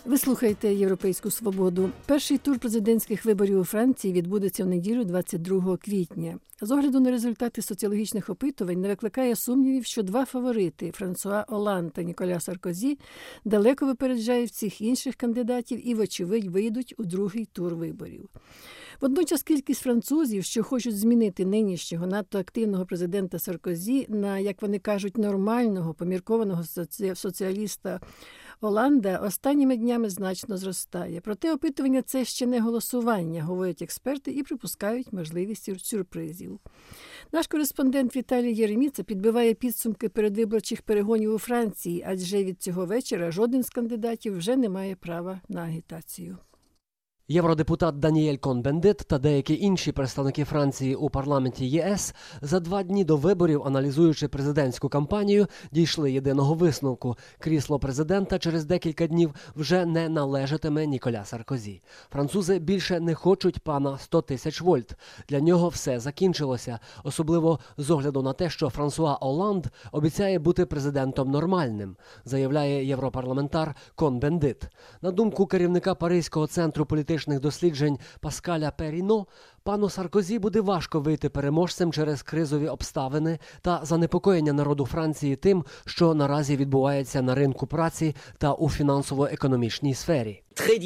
Ви слухаєте «Європейську свободу». Перший тур президентських виборів у Франції відбудеться в неділю 22 квітня. З огляду на результати соціологічних опитувань не викликає сумнівів, що два фаворити – Франсуа Олланд та Ніколя Саркозі – далеко випереджають всіх інших кандидатів і, вочевидь, вийдуть у другий тур виборів. Водночас кількість французів, що хочуть змінити нинішнього надто активного президента Саркозі на, як вони кажуть, нормального, поміркованого соціаліста Олланда, останніми днями значно зростає. Проте опитування – це ще не голосування, говорять експерти і припускають можливість сюрпризів. Наш кореспондент Віталій Єреміца підбиває підсумки передвиборчих перегонів у Франції, адже від цього вечора жоден з кандидатів вже не має права на агітацію. Євродепутат Даніель Кон-Бендит та деякі інші представники Франції у парламенті ЄС за 2 дні до виборів, аналізуючи президентську кампанію, дійшли єдиного висновку. Крісло президента через декілька днів вже не належатиме Ніколя Саркозі. Французи більше не хочуть пана 100 тисяч вольт. Для нього все закінчилося, особливо з огляду на те, що Франсуа Олланд обіцяє бути президентом нормальним, заявляє європарламентар Кон-Бендит. На думку керівника Паризького центру політичних досліджень Паскаля Періно, пану Саркозі буде важко вийти переможцем через кризові обставини та занепокоєння народу Франції тим, що наразі відбувається на ринку праці та у фінансово-економічній сфері.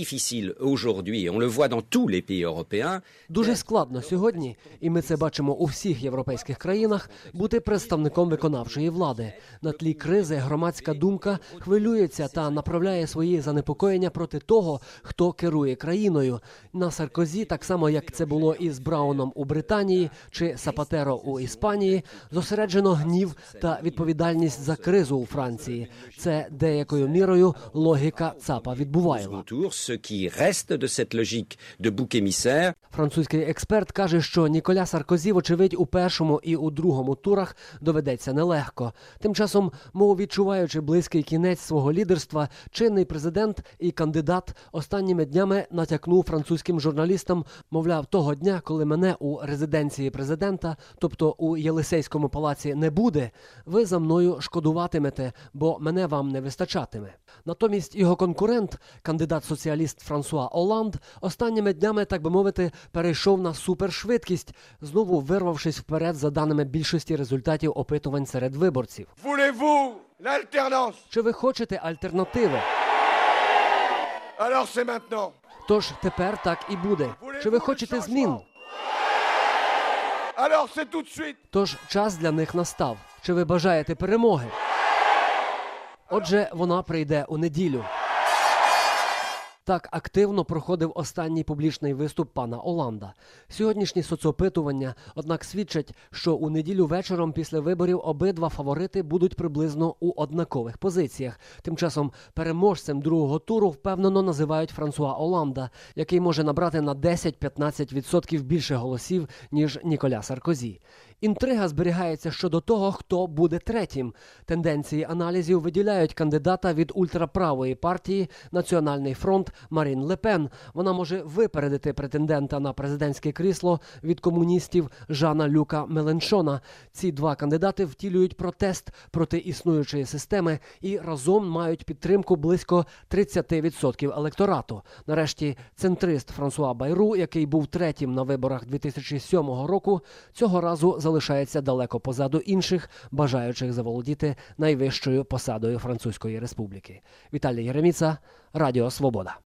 Дуже складно сьогодні, і ми це бачимо у всіх європейських країнах, бути представником виконавчої влади. На тлі кризи громадська думка хвилюється та направляє свої занепокоєння проти того, хто керує країною. На Саркозі, так само як це було із Брауном у Британії чи Сапатеро у Іспанії, зосереджено гнів та відповідальність за кризу у Франції. Це деякою мірою логіка Цапа Відбувайла. Французький експерт каже, що Ніколя Саркозі, вочевидь, у першому і у другому турах доведеться нелегко. Тим часом, мов відчуваючи близький кінець свого лідерства, чинний президент і кандидат останніми днями натякнув французьким журналістам, мовляв, того дня, коли мене у резиденції президента, тобто у Єлисейському палаці, не буде, ви за мною шкодуватимете, бо мене вам не вистачатиме. Натомість його конкурент, кандидат-соціаліст Франсуа Олланд, останніми днями, так би мовити, перейшов на супершвидкість, знову вирвавшись вперед за даними більшості результатів опитувань серед виборців. Чи ви хочете альтернативи? Тож тепер так і буде. Чи ви хочете змін? Тож час для них настав. Чи ви бажаєте перемоги? Отже, вона прийде у неділю. Так активно проходив останній публічний виступ пана Олланда. Сьогоднішні соцопитування, однак, свідчать, що у неділю вечором після виборів обидва фаворити будуть приблизно у однакових позиціях. Тим часом переможцем другого туру впевнено називають Франсуа Олланда, який може набрати на 10-15% більше голосів, ніж Ніколя Саркозі. Інтрига зберігається щодо того, хто буде третім. Тенденції аналізів виділяють кандидата від ультраправої партії «Національний фронт» Марін Ле Пен. Вона може випередити претендента на президентське крісло від комуністів Жана Люка Меленшона. Ці два кандидати втілюють протест проти існуючої системи і разом мають підтримку близько 30% електорату. Нарешті центрист Франсуа Байру, який був третім на виборах 2007 року, цього разу залишається далеко позаду інших, бажаючих заволодіти найвищою посадою Французької республіки. Віталій Єреміца, Радіо Свобода.